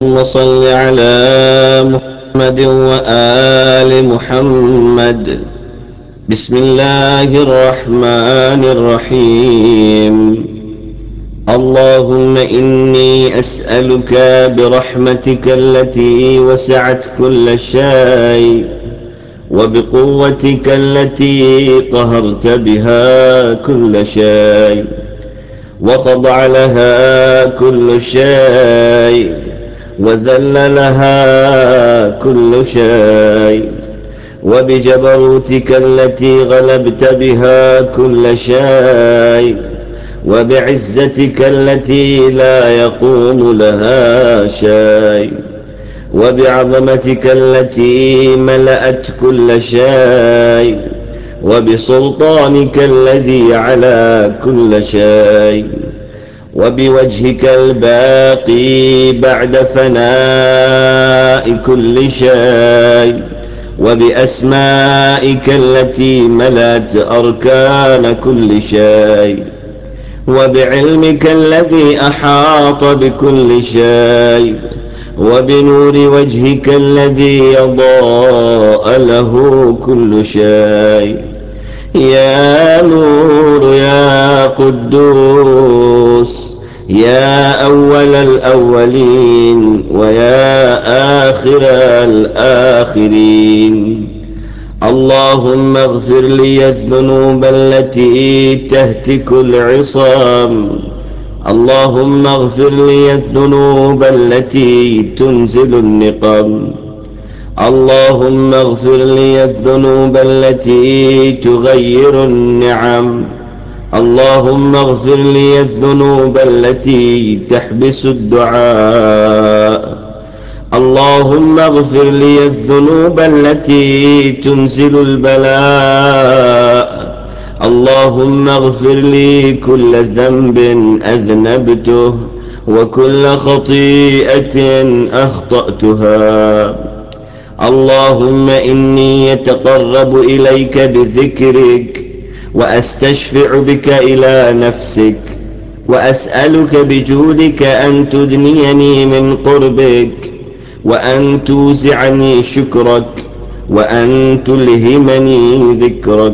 اللهم صل على محمد وآل محمد. بسم الله الرحمن الرحيم. اللهم إني أسألك برحمتك التي وسعت كل شيء وبقوتك التي قهرت بها كل شيء وخضع لها كل شيء وذل لها كل شيء وبجبروتك التي غلبت بها كل شيء وبعزتك التي لا يقوم لها شيء وبعظمتك التي ملأت كل شيء وبسلطانك الذي على كل شيء وبوجهك الباقي بعد فناء كل شيء وبأسمائك التي ملأت أركان كل شيء وبعلمك الذي أحاط بكل شيء وبنور وجهك الذي يضاء له كل شيء. يا نور يا قدوس يا أول الأولين ويا آخر الآخرين، اللهم اغفر لي الذنوب التي تهتك العصام. اللهم اغفر لي الذنوب التي تنزل النقم. اللهم اغفر لي الذنوب التي تغير النعم. اللهم اغفر لي الذنوب التي تحبس الدعاء. اللهم اغفر لي الذنوب التي تنزل البلاء. اللهم اغفر لي كل ذنب أذنبته وكل خطيئة أخطأتها. اللهم إني يتقرب إليك بذكرك وأستشفع بك إلى نفسك وأسألك بجودك أن تدنيني من قربك وأن توزعني شكرك وأن تلهمني ذكرك.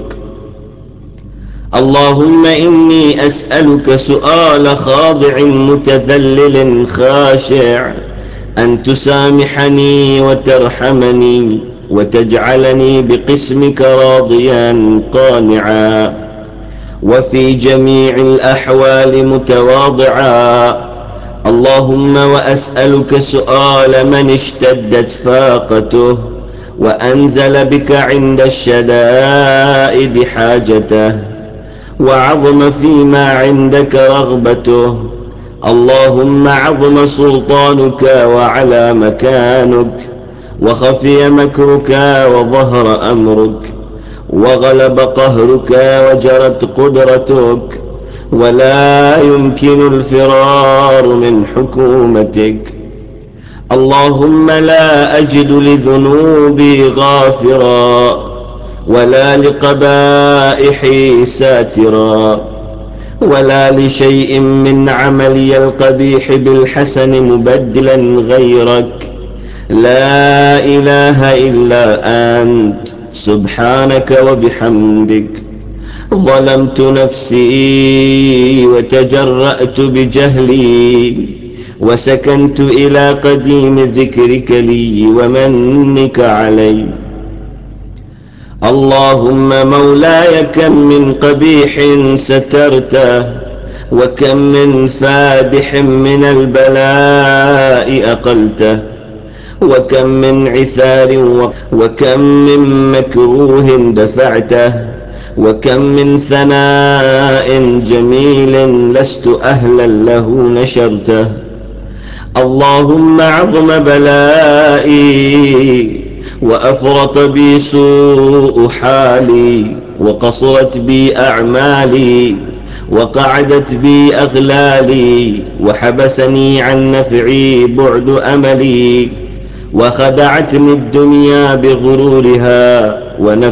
اللهم إني أسألك سؤال خاضع متذلل خاشع أن تسامحني وترحمني وتجعلني بقسمك راضيا قانعا وفي جميع الأحوال متواضعا. اللهم وأسألك سؤال من اشتدت فاقته وأنزل بك عند الشدائد حاجته وعظم فيما عندك رغبته. اللهم عظم سلطانك وعلى مكانك وخفي مكرك وظهر أمرك وغلب قهرك وجرت قدرتك ولا يمكن الفرار من حكومتك. اللهم لا أجد لذنوبي غافرا ولا لقبائحي ساترا ولا لشيء من عملي القبيح بالحسن مبدلا غيرك. لا إله إلا أنت سبحانك وبحمدك. ظلمت نفسي وتجرأت بجهلي وسكنت إلى قديم ذكرك لي ومنك علي. اللهم مولاي كم من قبيح سترته وكم من فادح من البلاء أقلته وكم من عثار وكم من مكروه دفعته وكم من ثناء جميل لست أهلا له نشرته. اللهم عظم بلائي وأفرط بي سوء حالي وقصرت بي أعمالي وقعدت بي أغلالي وحبسني عن نفعي بعد أملي وخدعتني الدنيا بغرورها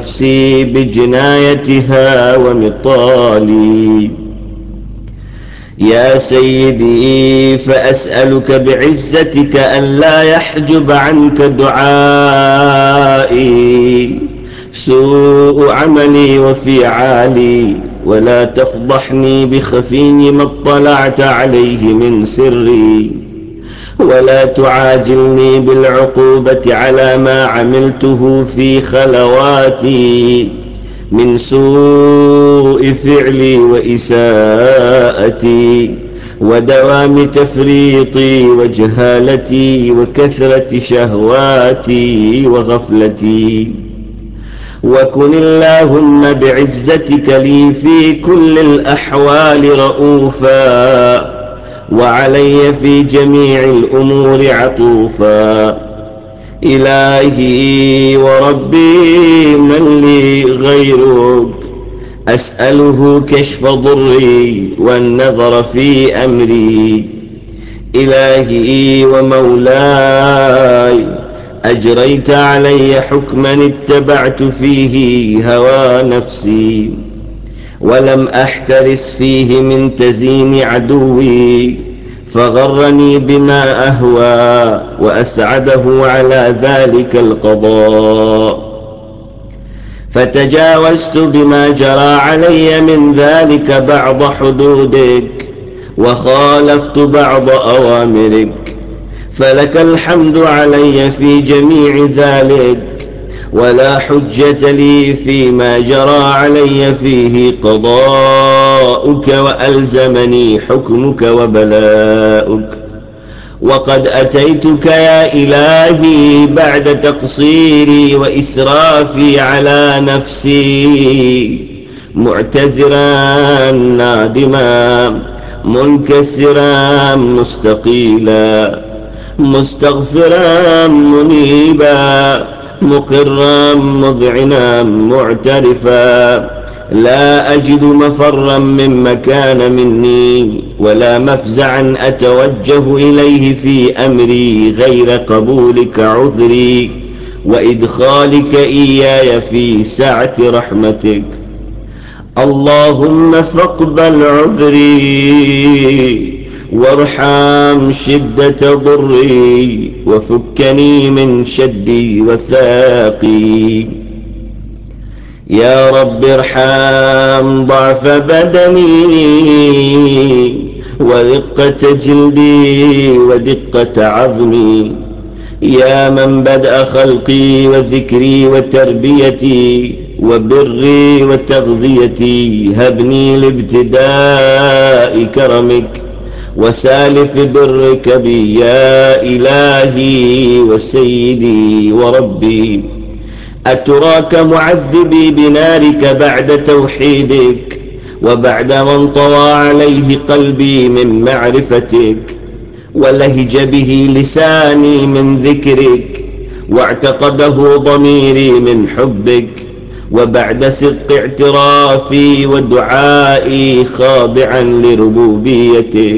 ونفسي بجنايتها ومطالي. يا سيدي فأسألك بعزتك ألا يحجب عنك دعائي سوء عملي وفعالي، ولا تفضحني بخفي ما اطلعت عليه من سري، ولا تعاجلني بالعقوبة على ما عملته في خلواتي من سوء فعلي وإساءتي ودوام تفريطي وجهالتي وكثرة شهواتي وغفلتي. وكن اللهم بعزتك لي في كل الأحوال رؤوفا، وعلي في جميع الأمور عطوفا. إلهي وربي من لي غيرك، أسأله كشف ضري والنظر في أمري. إلهي ومولاي، أجريت علي حكما اتبعت فيه هوى نفسي، ولم أحترس فيه من تزيين عدوي، فغرني بما أهوى وأسعده على ذلك القضاء، فتجاوزت بما جرى علي من ذلك بعض حدودك، وخالفت بعض أوامرك، فلك الحمد علي في جميع ذلك، ولا حجة لي فيما جرى علي فيه قضاؤك وألزمني حكمك وبلاؤك. وقد أتيتك يا إلهي بعد تقصيري وإسرافي على نفسي، معتذرا نادما منكسرا مستقيلا، مستغفرا منيبا، مقرا مذعنا معترفا، لا أجد مفرا مما كان مني ولا مفزعا أتوجه إليه في أمري غير قبولك عذري وإدخالك إياي في سعة رحمتك. اللهم فاقبل عذري وارحم شدة ضري وفكني من شدي وثاقي. يا رب ارحم ضعف بدني ورقة جلدي ودقة عظمي، يا من بدأ خلقي وذكري وتربيتي وبري وتغذيتي، هبني لابتداء كرمك وسالف برك بي يا إلهي وسيدي وربي. أتراك معذبي بنارك بعد توحيدك وبعد ما انطوى عليه قلبي من معرفتك ولهج به لساني من ذكرك واعتقده ضميري من حبك، وبعد صدق اعترافي ودعائي خاضعا لربوبيتك.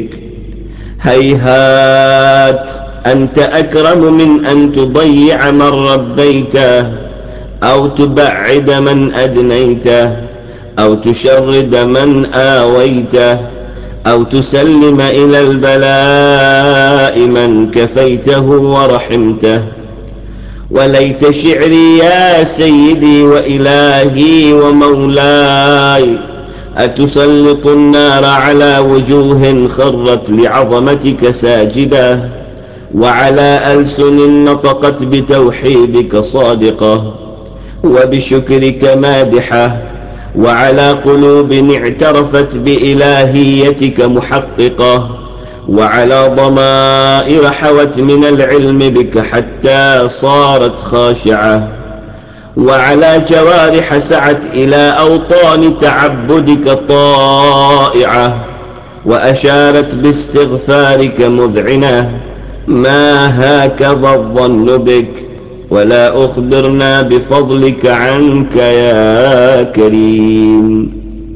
هيهات، أنت أكرم من أن تضيع من ربيته أو تبعد من أدنيته أو تشرد من آويته أو تسلم إلى البلاء من كفيته ورحمته. وليت شعري يا سيدي وإلهي ومولاي، أتسلط النار على وجوه خرت لعظمتك ساجدة، وعلى ألسن نطقت بتوحيدك صادقة وبشكرك مادحة، وعلى قلوب اعترفت بإلهيتك محققة، وعلى ضمائر حوت من العلم بك حتى صارت خاشعة، وعلى جوارح سعت إلى أوطان تعبدك طائعة، وأشارت باستغفارك مذعنة. ما هكذا الظن بك، ولا أخبرنا بفضلك عنك يا كريم.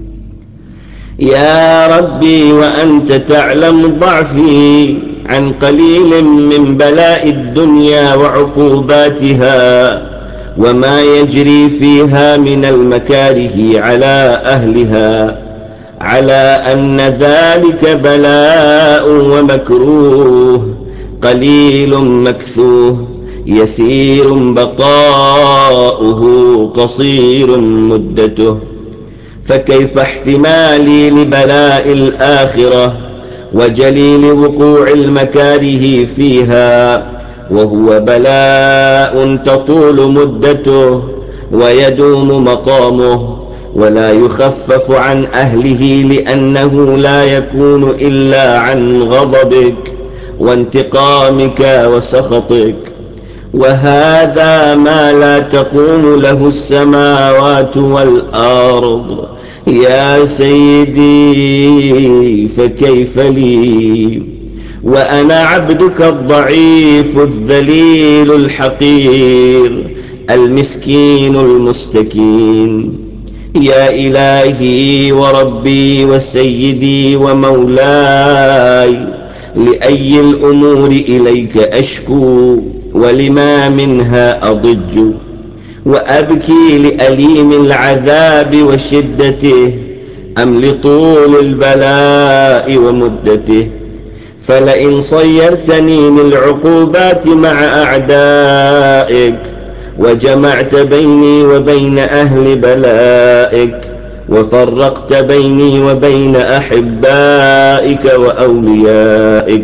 يا ربي وأنت تعلم ضعفي عن قليل من بلاء الدنيا وعقوباتها وما يجري فيها من المكاره على أهلها، على أن ذلك بلاء ومكروه، قليل مكثوه، يسير بقاؤه، قصير مدته. فكيف احتمالي لبلاء الآخرة وجليل وقوع المكاره فيها، وهو بلاء تطول مدته ويدوم مقامه، ولا يخفف عن أهله، لأنه لا يكون إلا عن غضبك وانتقامك وسخطك. وهذا ما لا تقوم له السماوات والأرض يا سيدي، فكيف لي وأنا عبدك الضعيف الذليل الحقير المسكين المستكين. يا إلهي وربي وسيدي ومولاي، لأي الأمور إليك أشكو، ولما منها أضج، وأبكي لأليم العذاب وشدته، أم لطول البلاء ومدته؟ فلئن صيرتني للعقوبات مع أعدائك، وجمعت بيني وبين أهل بلائك، وفرقت بيني وبين أحبائك وأوليائك،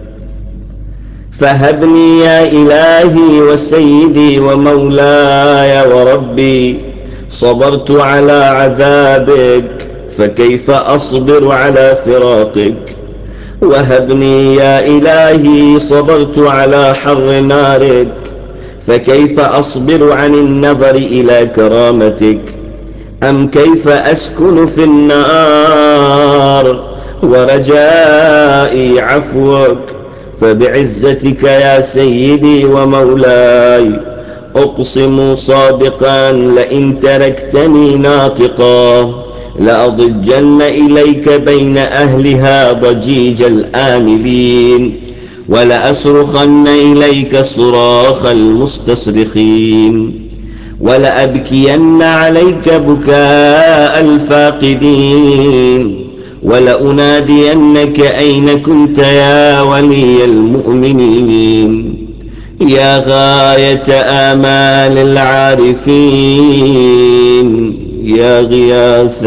فهبني يا إلهي وسيدي ومولاي وربي. صبرت على عذابك، فكيف أصبر على فراقك؟ وهبني يا إلهي، صبرت على حر نارك، فكيف أصبر عن النظر إلى كرامتك؟ أم كيف أسكن في النار ورجائي عفوك؟ فبعزتك يا سيدي ومولاي أقسم صادقا، لئن تركتني ناطقا لأضجن إليك بين أهلها ضجيج الآملين، ولأصرخن إليك صراخ المستصرخين، ولأبكين عليك بكاء الفاقدين، ولأنادينك أين كنت يا ولي المؤمنين، يا غاية آمال العارفين، يا غياث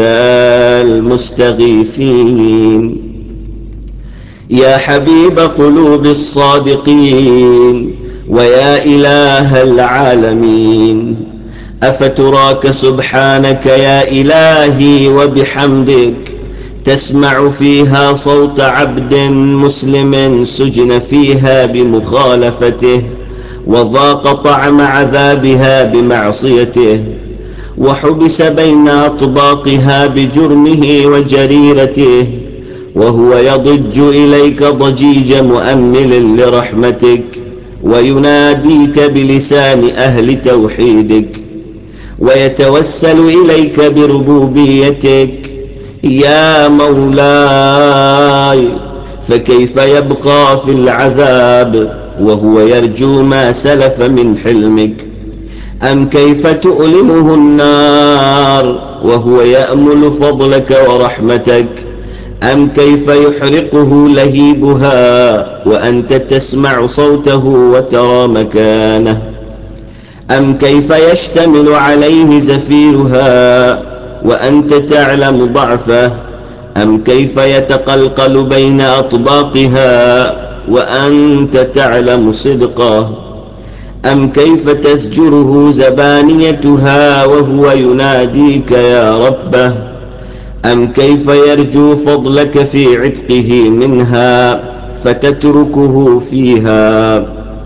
المستغيثين، يا حبيب قلوب الصادقين، ويا إله العالمين. أفتراك سبحانك يا إلهي وبحمدك تسمع فيها صوت عبد مسلم سجن فيها بمخالفته، وذاق طعم عذابها بمعصيته، وحبس بين أطباقها بجرمه وجريرته، وهو يضج إليك ضجيج مؤمل لرحمتك، ويناديك بلسان أهل توحيدك، ويتوسل إليك بربوبيتك يا مولاي. فكيف يبقى في العذاب وهو يرجو ما سلف من حلمك؟ أم كيف تؤلمه النار وهو يأمل فضلك ورحمتك؟ أم كيف يحرقه لهيبها وأنت تسمع صوته وترى مكانه؟ أم كيف يشتمل عليه زفيرها وأنت تعلم ضعفه؟ أم كيف يتقلقل بين أطباقها وأنت تعلم صدقه؟ أم كيف تزجره زبانيتها وهو يناديك يا ربه؟ أم كيف يرجو فضلك في عتقه منها فتتركه فيها؟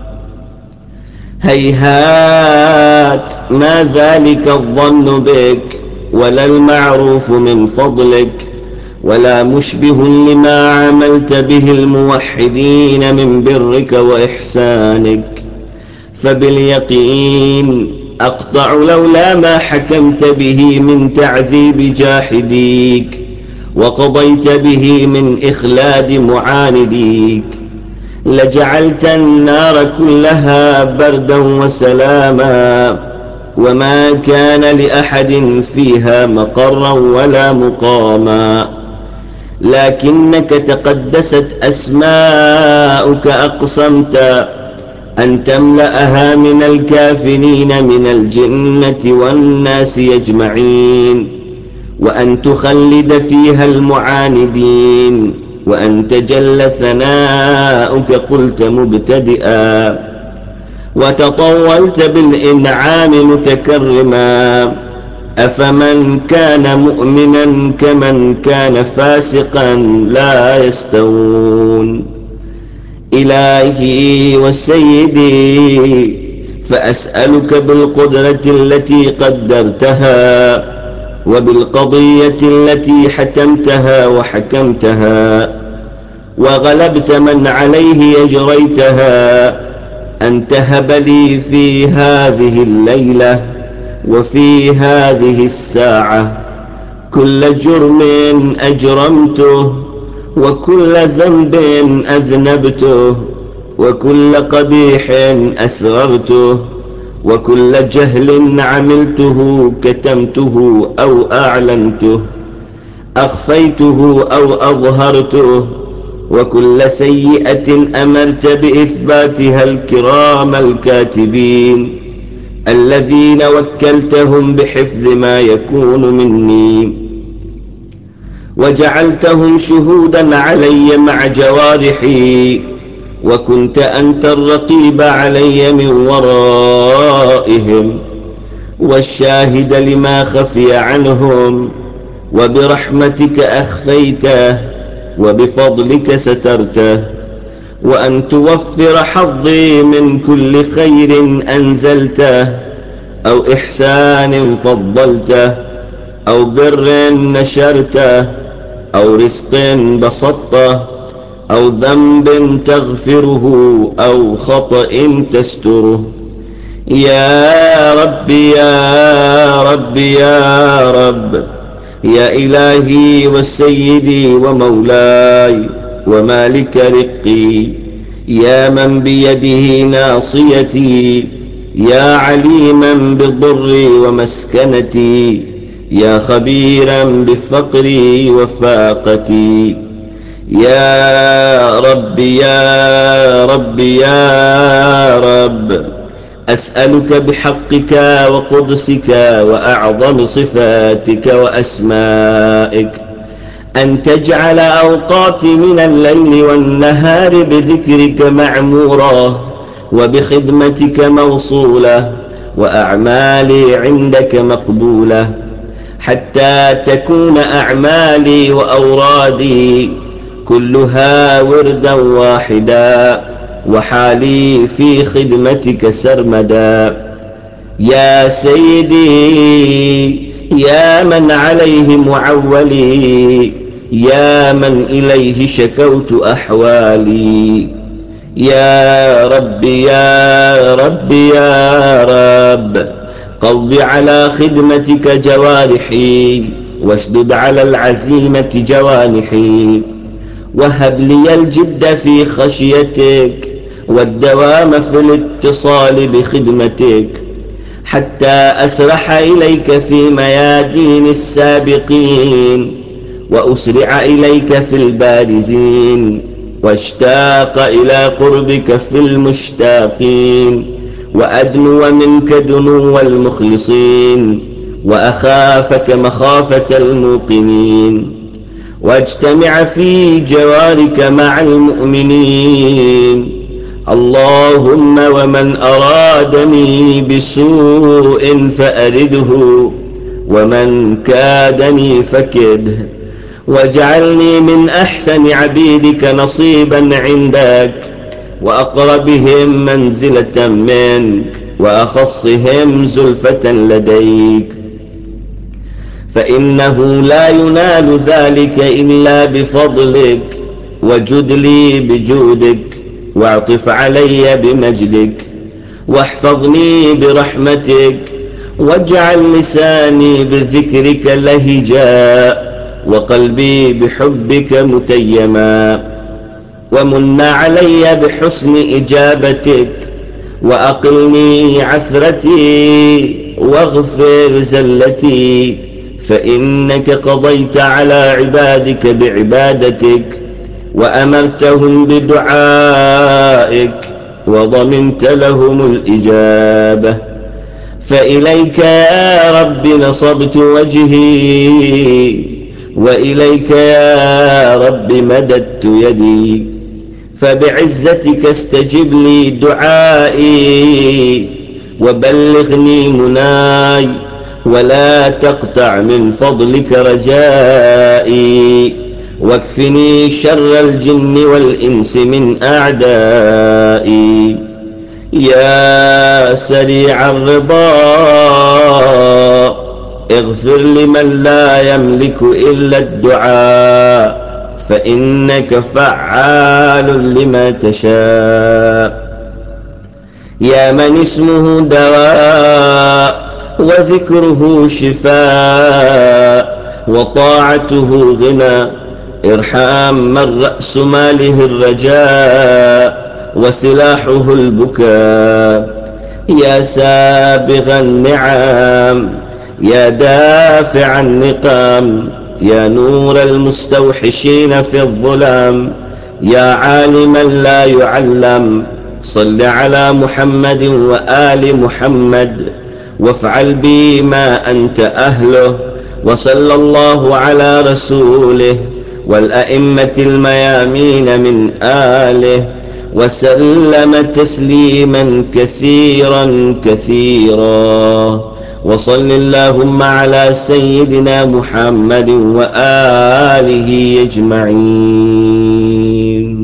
هيهات، ما ذلك الظن بك، ولا المعروف من فضلك، ولا مشبه لما عملت به الموحدين من برك وإحسانك. فباليقين أقطع لولا ما حكمت به من تعذيب جاحديك، وقضيت به من إخلاد معانديك، لجعلت النار كلها بردا وسلاما، وما كان لأحد فيها مقرا ولا مقاما. لكنك تقدست أسماؤك أقسمت أن تملأها من الكافرين من الجنة والناس يجمعين، وأن تخلد فيها المعاندين، وأن تجل ثناؤك قلت مبتدئا، وتطولت بالإنعام متكرما. أفمن كان مؤمنا كمن كان فاسقا لا يستوون. إلهي وسيدي، فأسألك بالقدرة التي قدرتها، وبالقضية التي حتمتها وحكمتها، وغلبت من عليه يجريتها، أن تهب لي في هذه الليلة وفي هذه الساعة كل جرم أجرمته، وكل ذنب أذنبته، وكل قبيح أسررته، وكل جهل عملته كتمته أو أعلنته، أخفيته أو أظهرته، وكل سيئة أمرت بإثباتها الكرام الكاتبين الذين وكلتهم بحفظ ما يكون مني، وجعلتهم شهودا علي مع جوارحي، وكنت أنت الرقيب علي من ورائهم، والشاهد لما خفي عنهم، وبرحمتك أخفيته، وبفضلك سترته، وأن توفر حظي من كل خير أنزلته، أو إحسان فضلته، أو بر نشرته، أو رزق بسطته، أو ذنب تغفره، أو خطأ تستره. يا رب يا رب يا رب، يا إلهي وسيدي ومولاي ومالك رقي، يا من بيده ناصيتي، يا عليما بضري ومسكنتي، يا خبيرا بفقري وفاقتي. يا رب يا رب يا رب، أسألك بحقك وقدسك وأعظم صفاتك وأسمائك أن تجعل أوقاتي من الليل والنهار بذكرك معمورة، وبخدمتك موصولة، وأعمالي عندك مقبولة، حتى تكون أعمالي وأورادي كلها وردا واحدا، وحالي في خدمتك سرمدا. يا سيدي، يا من عليه معولي، يا من إليه شكوت أحوالي، يا رب يا رب يا رب، قض على خدمتك جوارحي، واشدد على العزيمة جوانحي، وهب لي الجد في خشيتك، والدوام في الاتصال بخدمتك، حتى أسرح إليك في ميادين السابقين، وأسرع إليك في البارزين، واشتاق إلى قربك في المشتاقين، وأدنو منك دنو المخلصين، وأخافك مخافة الموقنين، واجتمع في جوارك مع المؤمنين. اللهم ومن أرادني بسوء فأرده، ومن كادني فكده، واجعلني من أحسن عبيدك نصيبا عندك، وأقربهم منزلة منك، وأخصهم زلفة لديك، فإنه لا ينال ذلك إلا بفضلك، وجد لي بجودك، واعطف علي بمجدك، واحفظني برحمتك، واجعل لساني بذكرك لهجا، وقلبي بحبك متيما، ومن علي بحسن إجابتك، وأقلني عثرتي، واغفر زلتي، فإنك قضيت على عبادك بعبادتك وأمرتهم بدعائك وضمنت لهم الإجابة. فإليك يا رب نصبت وجهي وإليك يا رب مددت يدي، فبعزتك استجب لي دعائي وبلغني مناي ولا تقطع من فضلك رجائي، واكفني شر الجن والإنس من أعدائي. يا سريع الرضا اغفر لمن لا يملك إلا الدعاء، فإنك فعال لما تشاء. يا من اسمه دواء وذكره شفاء وطاعته غنى، ارحم من رأس ماله الرجاء وسلاحه البكاء. يا سابغ النعم يا دافع النقام، يا نور المستوحشين في الظلام، يا عالما لا يعلم، صل على محمد وآل محمد وافعل بي ما أنت أهله. وصلى الله على رسوله والأئمة الميامين من آله وسلم تسليما كثيرا كثيرا. وصل اللهم على سيدنا محمد وآله أجمعين.